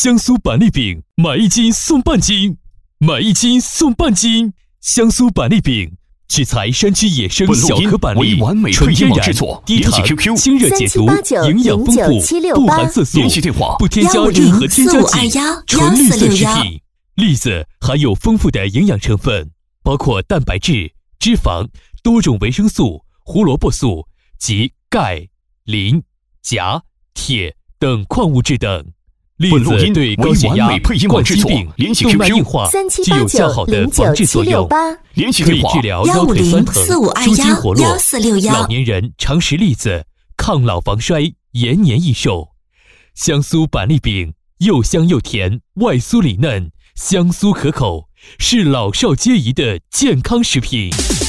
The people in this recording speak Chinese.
香酥板栗饼买1斤送半斤，买1斤送半斤。香酥板栗饼取材山区野生小颗板栗，纯天然，低糖，清热解毒，营养丰富，不含色素，不添加任何添加剂，纯绿色食品。栗子含有丰富的营养成分，包括蛋白质、脂肪、多种维生素、胡萝卜素及钙、磷、钾、铁等矿物质等。栗子对高血压、冠心病、动脉硬化具有较好的防治作用，可以治疗腰腿酸疼、舒筋活络。老年人常食栗子，抗老防衰，延年益寿。香酥板栗饼又香又甜，外酥里嫩，香酥可口，是老少皆宜的健康食品。